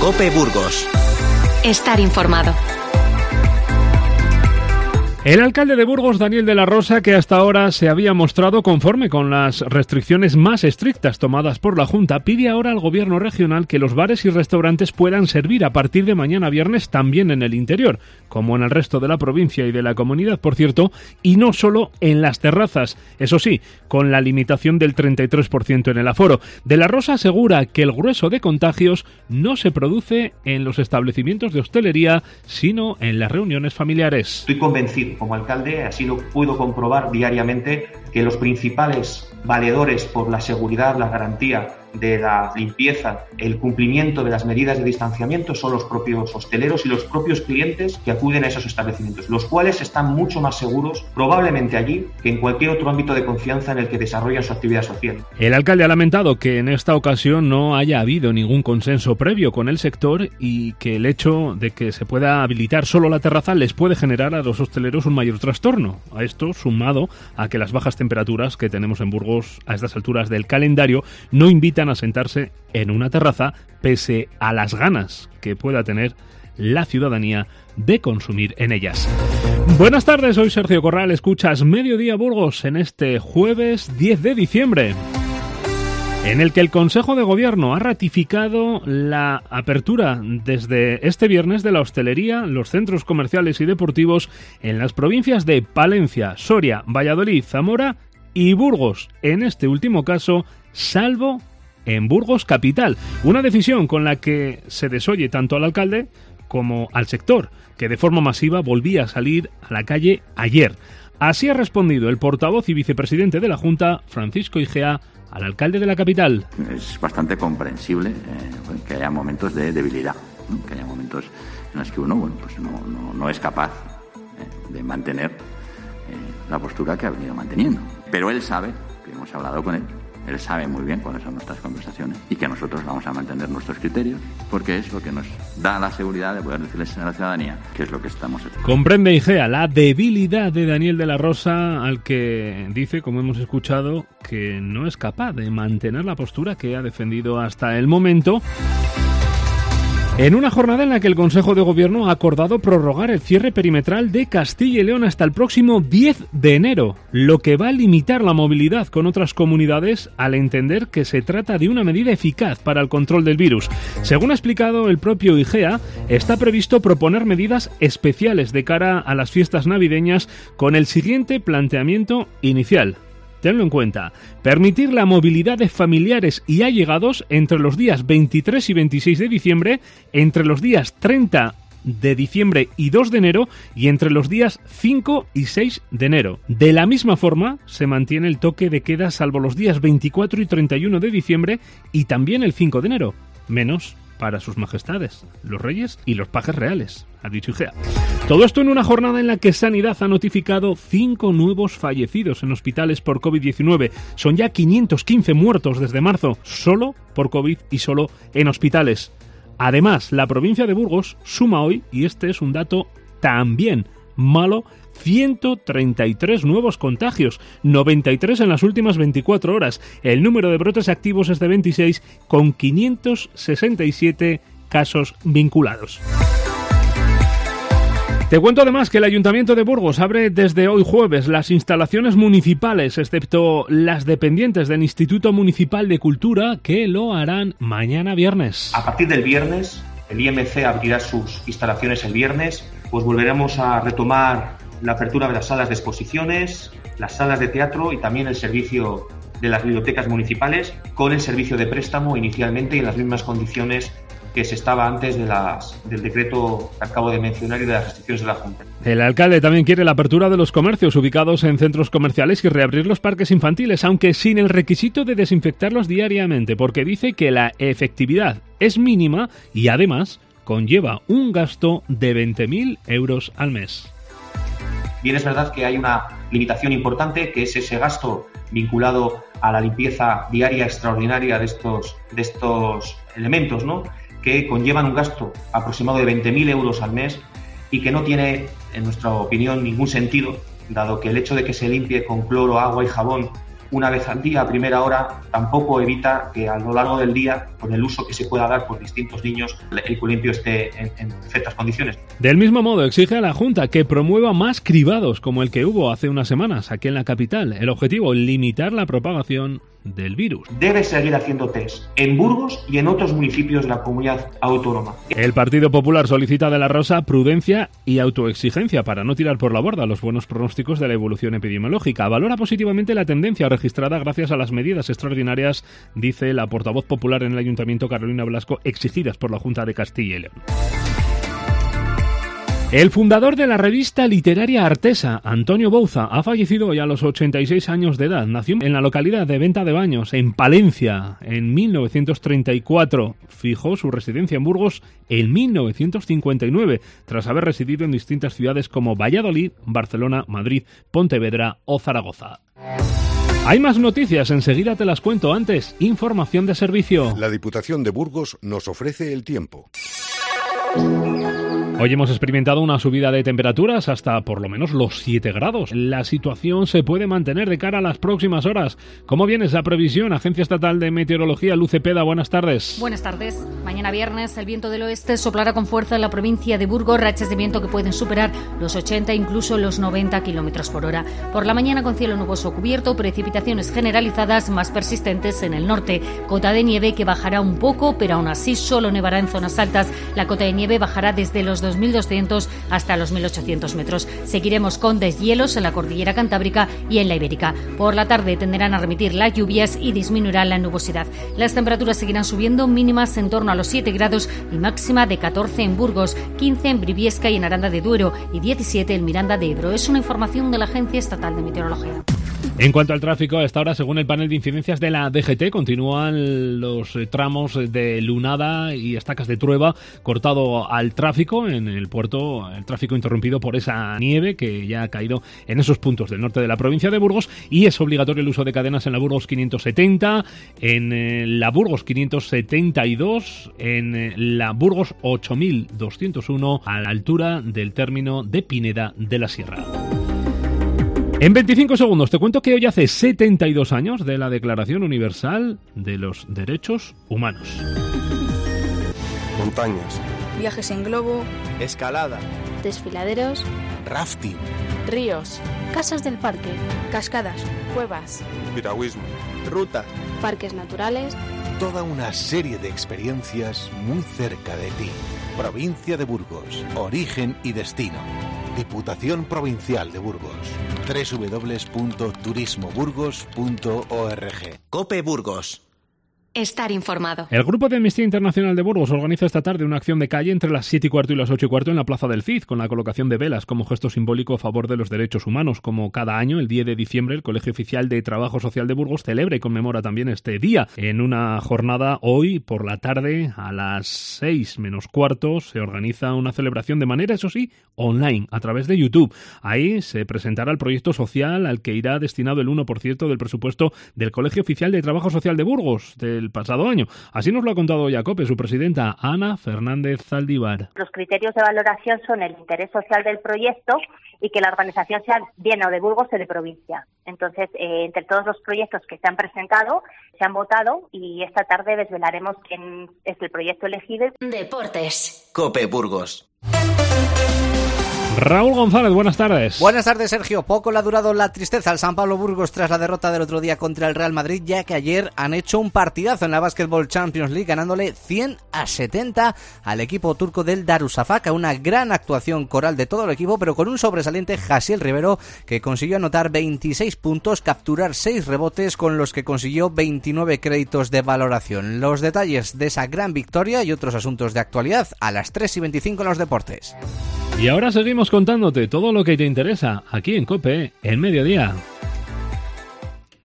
COPE Burgos. Estar informado. El alcalde de Burgos, Daniel de la Rosa, que hasta ahora se había mostrado conforme con las restricciones más estrictas tomadas por la Junta, pide ahora al gobierno regional que los bares y restaurantes puedan servir a partir de mañana viernes también en el interior, como en el resto de la provincia y de la comunidad, por cierto, y no solo en las terrazas, eso sí, con la limitación del 33% en el aforo. De la Rosa asegura que el grueso de contagios no se produce en los establecimientos de hostelería, sino en las reuniones familiares. Estoy convencido como alcalde, así lo puedo comprobar diariamente, que los principales valedores por la seguridad, la garantía de la limpieza, el cumplimiento de las medidas de distanciamiento son los propios hosteleros y los propios clientes que acuden a esos establecimientos, los cuales están mucho más seguros probablemente allí que en cualquier otro ámbito de confianza en el que desarrollan su actividad social. El alcalde ha lamentado que en esta ocasión no haya habido ningún consenso previo con el sector y que el hecho de que se pueda habilitar solo la terraza les puede generar a los hosteleros un mayor trastorno. A esto sumado a que las bajas temperaturas que tenemos en Burgos a estas alturas del calendario no invitan a sentarse en una terraza pese a las ganas que pueda tener la ciudadanía de consumir en ellas. Buenas tardes, soy Sergio Corral, escuchas Mediodía Burgos en este jueves 10 de diciembre. En el que el Consejo de Gobierno ha ratificado la apertura desde este viernes de la hostelería, los centros comerciales y deportivos en las provincias de Palencia, Soria, Valladolid, Zamora y Burgos, en este último caso, salvo en Burgos capital. Una decisión con la que se desoye tanto al alcalde como al sector, que de forma masiva volvía a salir a la calle ayer. Así ha respondido el portavoz y vicepresidente de la Junta, Francisco Igea, al alcalde de la capital. Es bastante comprensible que haya momentos de debilidad, ¿no? Que haya momentos en los que uno no es capaz de mantener la postura que ha venido manteniendo. Pero él sabe, que hemos hablado con él, él sabe muy bien cuáles son nuestras conversaciones y que nosotros vamos a mantener nuestros criterios porque es lo que nos da la seguridad de poder decirles a la ciudadanía qué es lo que estamos haciendo. Comprende Igea la debilidad de Daniel de la Rosa, al que dice, como hemos escuchado, que no es capaz de mantener la postura que ha defendido hasta el momento. En una jornada en la que el Consejo de Gobierno ha acordado prorrogar el cierre perimetral de Castilla y León hasta el próximo 10 de enero, lo que va a limitar la movilidad con otras comunidades al entender que se trata de una medida eficaz para el control del virus. Según ha explicado el propio Igea, está previsto proponer medidas especiales de cara a las fiestas navideñas con el siguiente planteamiento inicial. Tenlo en cuenta, permitir la movilidad de familiares y allegados entre los días 23 y 26 de diciembre, entre los días 30 de diciembre y 2 de enero y entre los días 5 y 6 de enero. De la misma forma, se mantiene el toque de queda salvo los días 24 y 31 de diciembre y también el 5 de enero, menos para sus majestades, los reyes y los pajes reales, ha dicho Igea. Todo esto en una jornada en la que Sanidad ha notificado 5 nuevos fallecidos en hospitales por COVID-19. Son ya 515 muertos desde marzo, solo por COVID y solo en hospitales. Además, la provincia de Burgos suma hoy, y este es un dato también malo, 133 nuevos contagios, 93 en las últimas 24 horas. El número de brotes activos es de 26, con 567 casos vinculados. Te cuento además que el Ayuntamiento de Burgos abre desde hoy jueves las instalaciones municipales, excepto las dependientes del Instituto Municipal de Cultura, que lo harán mañana viernes. A partir del viernes, el IMC abrirá sus instalaciones el viernes, pues volveremos a retomar la apertura de las salas de exposiciones, las salas de teatro y también el servicio de las bibliotecas municipales, con el servicio de préstamo inicialmente y en las mismas condiciones que se estaba antes del decreto que acabo de mencionar y de las restricciones de la Junta. El alcalde también quiere la apertura de los comercios ubicados en centros comerciales y reabrir los parques infantiles, aunque sin el requisito de desinfectarlos diariamente, porque dice que la efectividad es mínima y además conlleva un gasto de 20.000 euros al mes. Bien, es verdad que hay una limitación importante, que es ese gasto vinculado a la limpieza diaria extraordinaria de estos elementos, ¿no?, que conllevan un gasto aproximado de 20.000 euros al mes y que no tiene, en nuestra opinión, ningún sentido, dado que el hecho de que se limpie con cloro, agua y jabón una vez al día a primera hora tampoco evita que a lo largo del día, con el uso que se pueda dar por distintos niños, el colimpio esté en perfectas condiciones. Del mismo modo, exige a la Junta que promueva más cribados como el que hubo hace unas semanas aquí en la capital. El objetivo, limitar la propagación del virus. Debe seguir haciendo test en Burgos y en otros municipios de la comunidad autónoma. El Partido Popular solicita de la Rosa prudencia y autoexigencia para no tirar por la borda los buenos pronósticos de la evolución epidemiológica. Valora positivamente la tendencia registrada gracias a las medidas extraordinarias, dice la portavoz popular en el Ayuntamiento, Carolina Blasco, exigidas por la Junta de Castilla y León. El fundador de la revista literaria Artesa, Antonio Bouza, ha fallecido hoy a los 86 años de edad. Nació en la localidad de Venta de Baños, en Palencia, en 1934. Fijó su residencia en Burgos en 1959, tras haber residido en distintas ciudades como Valladolid, Barcelona, Madrid, Pontevedra o Zaragoza. Hay más noticias, enseguida te las cuento. Antes, información de servicio. La Diputación de Burgos nos ofrece el tiempo. Hoy hemos experimentado una subida de temperaturas hasta por lo menos los 7 grados. La situación se puede mantener de cara a las próximas horas. ¿Cómo viene esa previsión? Agencia Estatal de Meteorología, Luz Cepeda, buenas tardes. Buenas tardes. Mañana viernes el viento del oeste soplará con fuerza en la provincia de Burgos, rachas de viento que pueden superar los 80, incluso los 90 kilómetros por hora. Por la mañana con cielo nuboso cubierto, precipitaciones generalizadas más persistentes en el norte. Cota de nieve que bajará un poco, pero aún así solo nevará en zonas altas. La cota de nieve bajará desde los 2.200 hasta los 1.800 metros. Seguiremos con deshielos en la cordillera cantábrica y en la ibérica. Por la tarde tenderán a remitir las lluvias y disminuirá la nubosidad. Las temperaturas seguirán subiendo, mínimas en torno a los 7 grados y máxima de 14 en Burgos, 15 en Briviesca y en Aranda de Duero y 17 en Miranda de Ebro. Es una información de la Agencia Estatal de Meteorología. En cuanto al tráfico, a esta hora, según el panel de incidencias de la DGT, continúan los tramos de Lunada y Estacas de Trueba cortado al tráfico en el puerto, el tráfico interrumpido por esa nieve que ya ha caído en esos puntos del norte de la provincia de Burgos, y es obligatorio el uso de cadenas en la Burgos 570, en la Burgos 572, en la Burgos 8201, a la altura del término de Pineda de la Sierra. En 25 segundos te cuento que hoy hace 72 años de la Declaración Universal de los Derechos Humanos. Montañas, viajes en globo, escalada, desfiladeros, rafting, ríos, casas del parque, cascadas, cuevas, piragüismo, ruta, parques naturales. Toda una serie de experiencias muy cerca de ti. Provincia de Burgos, origen y destino. Diputación Provincial de Burgos. www.turismoburgos.org. COPE Burgos. Estar informado. El Grupo de Amnistía Internacional de Burgos organiza esta tarde una acción de calle entre las 7:15 y las 8:15 en la Plaza del Cid, con la colocación de velas como gesto simbólico a favor de los derechos humanos. Como cada año, el 10 de diciembre, el Colegio Oficial de Trabajo Social de Burgos celebra y conmemora también este día. En una jornada hoy por la tarde, a las 6:15, se organiza una celebración de manera, eso sí, online, a través de YouTube. Ahí se presentará el proyecto social al que irá destinado el 1% del presupuesto del Colegio Oficial de Trabajo Social de Burgos del pasado año. Así nos lo ha contado COPE su presidenta, Ana Fernández Zaldívar. Los criterios de valoración son el interés social del proyecto y que la organización sea bien o de Burgos o de provincia. Entonces, entre todos los proyectos que se han presentado, se han votado y esta tarde desvelaremos quién es el proyecto elegido. Deportes. COPE Burgos. Raúl González, buenas tardes. Buenas tardes, Sergio. Poco le ha durado la tristeza al San Pablo Burgos tras la derrota del otro día contra el Real Madrid, ya que ayer han hecho un partidazo en la Basketball Champions League, ganándole 100-70 al equipo turco del Darüşşafaka. Una gran actuación coral de todo el equipo, pero con un sobresaliente Jasiel Rivero, que consiguió anotar 26 puntos, capturar 6 rebotes, con los que consiguió 29 créditos de valoración. Los detalles de esa gran victoria y otros asuntos de actualidad a las 3:25 en los deportes. Y ahora seguimos contándote todo lo que te interesa aquí en COPE, el mediodía.